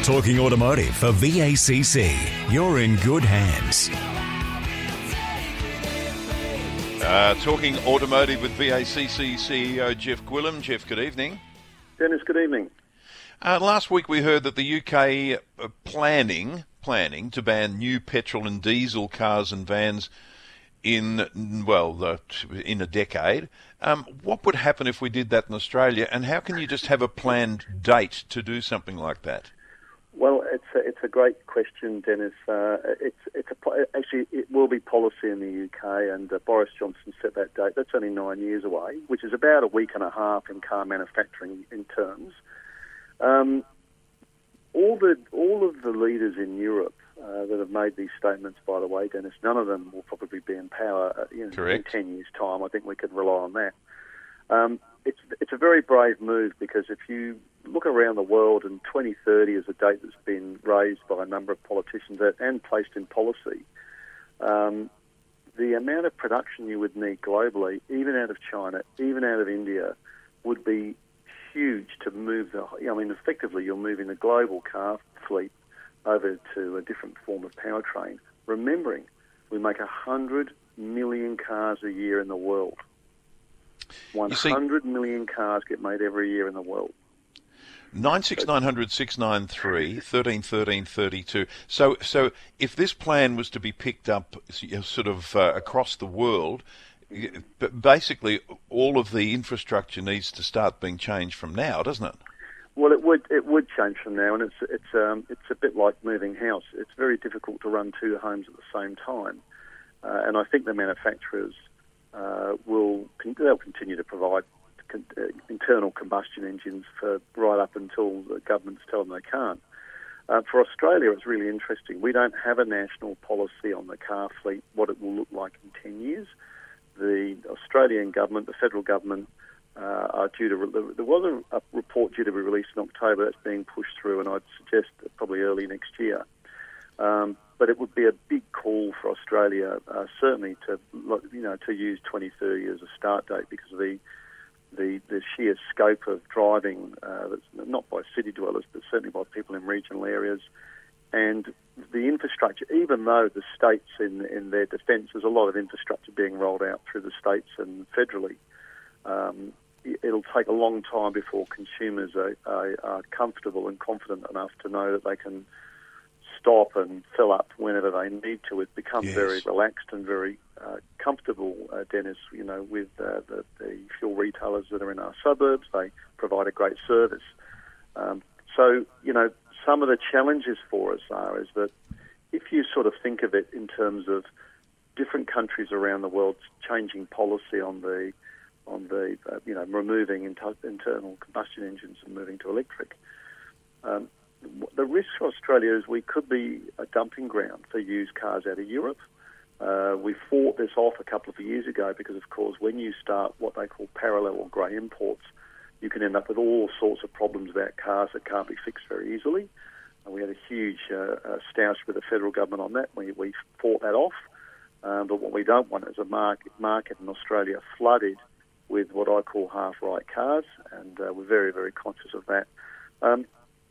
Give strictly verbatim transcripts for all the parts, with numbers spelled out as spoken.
Talking Automotive for V A C C. You're in good hands. Uh, talking automotive with V A C C C E O Jeff Gwillim. Jeff, good evening. Dennis, good evening. Uh, last week we heard that the U K are planning planning to ban new petrol and diesel cars and vans in, well, the, in a decade. Um, what would happen if we did that in Australia, and how can you just have a planned date to do something like that? Well, it's a, it's a great question, Dennis. Uh, it's it's a, actually it will be policy in the U K, and uh, Boris Johnson set that date. That's only nine years away, which is about a week and a half in car manufacturing in terms. Um, all the all of the leaders in Europe uh, that have made these statements, by the way, Dennis, none of them will probably be in power uh, you know, Correct. in ten years' time. I think we can rely on that. Um, it's it's a very brave move, because if you look around the world, and twenty thirty is a date that's been raised by a number of politicians and placed in policy, um, the amount of production you would need globally, even out of China, even out of India, would be huge to move the... I mean, effectively, you're moving the global car fleet over to a different form of powertrain. Remembering, we make one hundred million cars a year in the world. one hundred million cars get made every year in the world. nine six nine hundred six nine three, thirteen thirteen thirty-two. So, so if this plan was to be picked up sort of uh, across the world, but basically all of the infrastructure needs to start being changed from now, doesn't it? Well, it would it would change from now, and it's it's um, it's a bit like moving house. It's very difficult to run two homes at the same time, uh, and I think the manufacturers uh, will they'll continue to provide con- uh, internal combustion engines for right up until the governments tell them they can't. Uh, for Australia, it's really interesting. We don't have a national policy on the car fleet, what it will look like in ten years. The Australian government, the federal government, uh, are due to... Re- there was a, a report due to be released in October that's being pushed through, and I'd suggest probably early next year. Um, but it would be a big call for Australia, uh, certainly to you know to use twenty thirty as a start date, because of the the, the sheer scope of driving, uh, that's not by city dwellers, but certainly by people in regional areas. And the infrastructure, even though the states in in their defence, there's a lot of infrastructure being rolled out through the states and federally, um, it'll take a long time before consumers are, are, are comfortable and confident enough to know that they can stop and fill up whenever they need to. It becomes Yes. very relaxed and very uh, comfortable, uh, Dennis, you know, with uh, the, the fuel retailers that are in our suburbs. They provide a great service. Um, so, you know, some of the challenges for us are is that if you sort of think of it in terms of different countries around the world changing policy on the on the uh, you know removing inter- internal combustion engines and moving to electric, um, the risk for Australia is we could be a dumping ground for used cars out of Europe. Uh, we fought this off a couple of years ago because, of course, when you start what they call parallel or grey imports, you can end up with all sorts of problems about cars that can't be fixed very easily. And we had a huge uh, uh, stoush with the federal government on that. We, we fought that off. Um, but what we don't want is a market, market in Australia flooded with what I call half-right cars, and uh, we're very, very conscious of that. Um,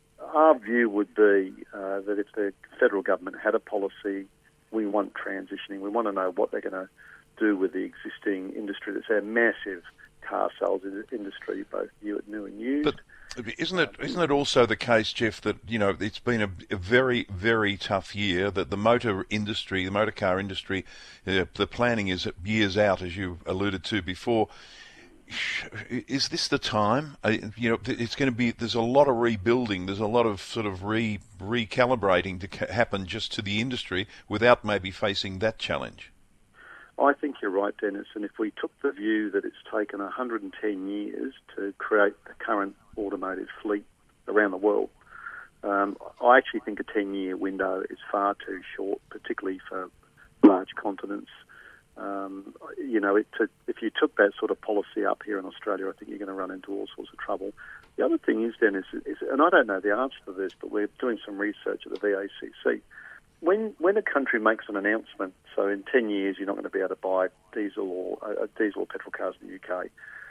our view would be uh, that if the federal government had a policy, we want transitioning. We want to know what they're going to do with the existing industry. That's a massive car sales industry, both new and used. But isn't it isn't it also the case, Jeff, that you know it's been a, a very very tough year, that the motor industry, the motor car industry, uh, the planning is years out, as you alluded to before. Is this the time? Uh, you know, it's going to be. There's a lot of rebuilding. There's a lot of sort of re recalibrating to ca- happen just to the industry without maybe facing that challenge. I think you're right, Dennis, and if we took the view that it's taken one hundred ten years to create the current automotive fleet around the world, um, I actually think a ten-year window is far too short, particularly for large continents. Um, you know, it, to, if you took that sort of policy up here in Australia, I think you're going to run into all sorts of trouble. The other thing is, Dennis, is, and I don't know the answer to this, but we're doing some research at the V A C C. When when a country makes an announcement, so in ten years you're not going to be able to buy diesel or uh, diesel or petrol cars in the U K,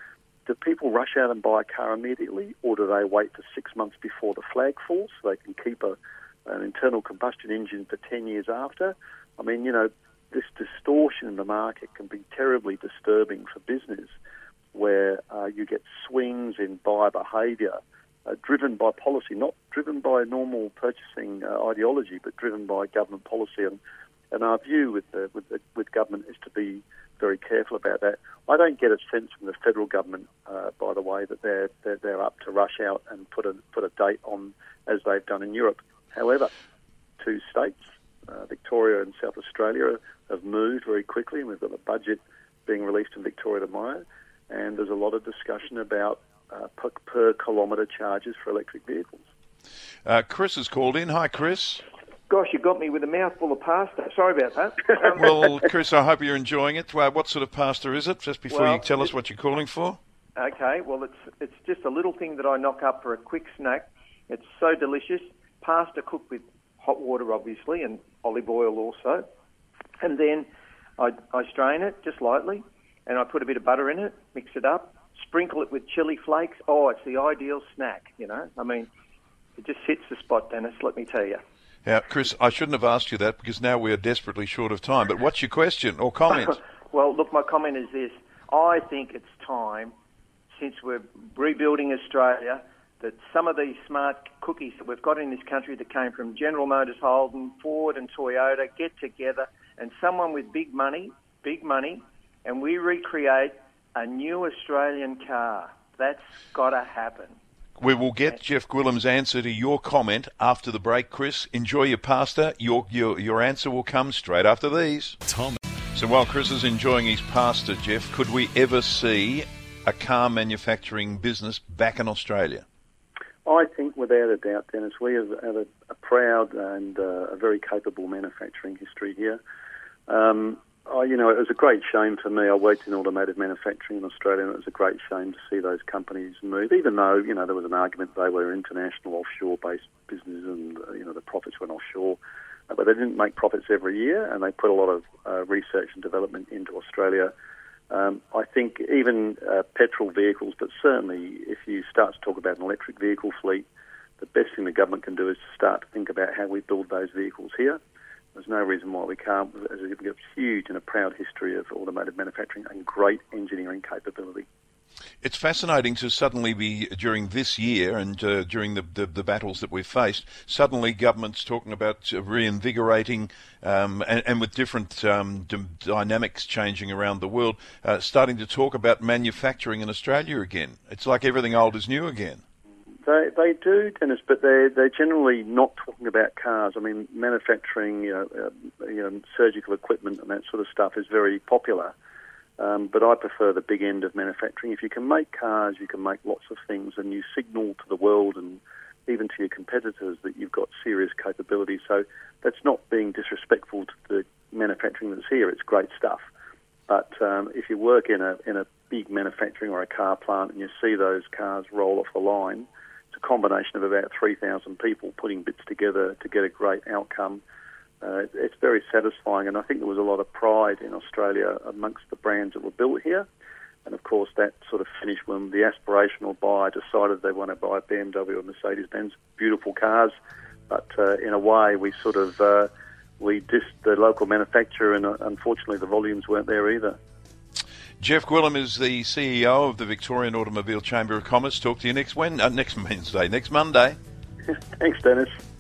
do people rush out and buy a car immediately, or do they wait for six months before the flag falls so they can keep a, an internal combustion engine for ten years after? I mean, you know, this distortion in the market can be terribly disturbing for business, where uh, you get swings in buyer behaviour uh, driven by policy, not driven by normal purchasing uh, ideology, but driven by government policy. And, and our view with, the, with, the, with government is to be very careful about that. I don't get a sense from the federal government, uh, by the way, that they're, they're they're up to rush out and put a put a date on as they've done in Europe. However, two states, uh, Victoria and South Australia, have moved very quickly, and we've got a budget being released in Victoria tomorrow, and there's a lot of discussion about uh, per, per kilometre charges for electric vehicles. Uh, Chris has called in. Hi, Chris. Gosh, you got me with a mouthful of pasta. Sorry about that. Um, Well, Chris, I hope you're enjoying it. Uh, what sort of pasta is it? Just before Well, you tell us what you're calling for. okay, well, it's it's just a little thing that I knock up for a quick snack. It's so delicious. Pasta cooked with hot water, obviously, and olive oil also. And then I, I strain it just lightly, and I put a bit of butter in it, mix it up, sprinkle it with chili flakes. Oh, it's the ideal snack, you know. I mean, it just hits the spot, Dennis, let me tell you. Now, Chris, I shouldn't have asked you that because now we are desperately short of time. But what's your question or comment? Well, look, my comment is this. I think it's time, since we're rebuilding Australia, that some of these smart cookies that we've got in this country that came from General Motors, Holden, Ford and Toyota get together, and someone with big money, big money, and we recreate a new Australian car. That's got to happen. We will get Jeff Gwillim's answer to your comment after the break, Chris. Enjoy your pasta. Your your your answer will come straight after these. Tom. So while Chris is enjoying his pasta, Jeff, could we ever see a car manufacturing business back in Australia? I think without a doubt, Dennis, we have, have a, a proud and uh, a very capable manufacturing history here. Um, I, you know, it was a great shame for me. I worked in automotive manufacturing in Australia, and it was a great shame to see those companies move, even though, you know, there was an argument they were international offshore-based businesses and, uh, you know, the profits went offshore. Uh, but they didn't make profits every year, and they put a lot of uh, research and development into Australia. Um, I think even uh, petrol vehicles, but certainly if you start to talk about an electric vehicle fleet, the best thing the government can do is to start to think about how we build those vehicles here. There's no reason why we can't. We've got a huge and a proud history of automotive manufacturing and great engineering capability. It's fascinating to suddenly be, during this year and uh, during the, the, the battles that we've faced, suddenly governments talking about reinvigorating um, and, and with different um, d- dynamics changing around the world, uh, starting to talk about manufacturing in Australia again. It's like everything old is new again. They they do, Dennis, but they're, they're generally not talking about cars. I mean, manufacturing, you know, uh, you know, surgical equipment and that sort of stuff is very popular. Um, but I prefer the big end of manufacturing. If you can make cars, you can make lots of things, and you signal to the world and even to your competitors that you've got serious capability. So that's not being disrespectful to the manufacturing that's here. It's great stuff. But um, if you work in a in a big manufacturing or a car plant and you see those cars roll off the line, it's a combination of about three thousand people putting bits together to get a great outcome. Uh, it's very satisfying, and I think there was a lot of pride in Australia amongst the brands that were built here. And of course, that sort of finished when the aspirational buyer decided they want to buy a B M W or Mercedes-Benz, beautiful cars. But uh, in a way, we sort of uh, we dissed the local manufacturer, and uh, unfortunately, the volumes weren't there either. Jeff Gwillim is the C E O of the Victorian Automobile Chamber of Commerce. Talk to you next Wednesday, uh, next Wednesday, next Monday. Thanks, Dennis.